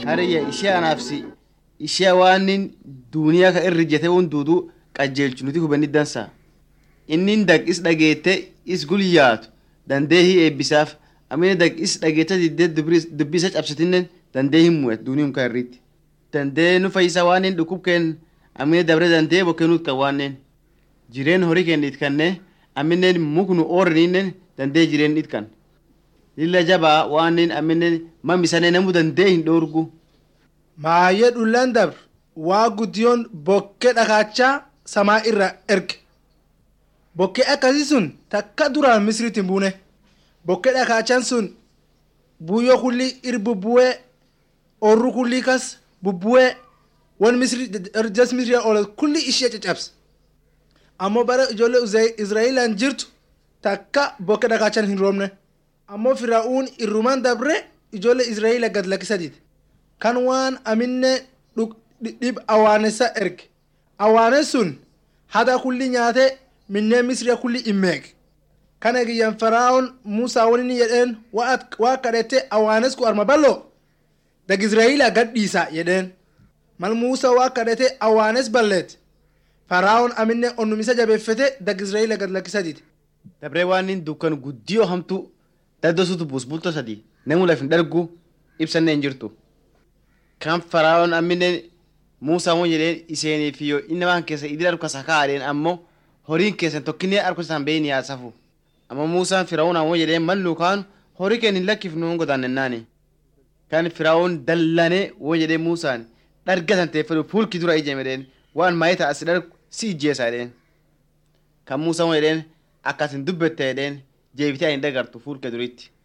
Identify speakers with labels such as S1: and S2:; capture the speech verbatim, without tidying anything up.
S1: hariyya ishee anaafsi ishee waanin duuniyaa ka irri jete hunduudu qajeelchu nuti hubanni dansa inni dag is dhageette is gulyaatu dandee hi eebbisaaf amina dag is dhageette diddee dubbisa cabsitinnen dandee hin mu'et duuniin ka irriitti dandee nu fayyisa waanin dhukub keen amina dabre dandee bokkeenuut kan waanneen jireen horii keen itkanne aminen muknu oorninnen dandee jireen itkan lilla jabaa waanin aminen mamisane namu dandee hin dhoorgu
S2: maayyee dhullaan dabr waa guddiyoon bokkee dhakaachaa samaa irra erge bokkee akkasii sun takka duraan misriitti hin buune bokkee dhakaachaan sun buyyoo kulli ir bubbu'ee orru kulli kas bubbu'ee wan misri jas misriya oole kulli ishee caccabse ammoo bara ijoollee Israa'eelaan jirtu takka bokkee dhakaachaan hin roobne ammoo Firaa'uun irrumaan dabre ijoollee Israa'eela gad lakkisadiiti kan waan aminne dhib awaanessa erge awaanes sun hada kulli nyaate minnee misriya kulli immeeg kan egiyyan Firaa'uun Muusaa wani jedheen waa kadhete awaanes ku arma ballo dag Israa'eela gad dhiisa jedheen mal Muusaa waa kadhete awaanes balleet Firaa'uun aminne onnumisa jabeeffete dag Israa'eela gad lakkisadiiti
S1: dabree waanin dukkan guddiyoo hamtu daddosutu busbulto sadi namu laf hin dhargu ibsanne hin jirtu kan Firaa'uun aminne Muusaa won jedheen iseenii fi yoo inni waan keessa idil arku kasakaadheen ammoo horiin keessan tokkinne arku isaan beeyni yaasafu ammoo Muusaan Firaa'uun won jedheen mallu kaan horii keen hin lakkifnu godaannennaani kan Firaa'uun dallane won jedhee Muusaan dhargatan teeffadhu fuulki dura ijamedheen waan maayita as dharku si ijjeesa jedheen kan Muusaan won jedheen akkasin dubbette jedheen jeebitee hin dhagartu fuulke duritti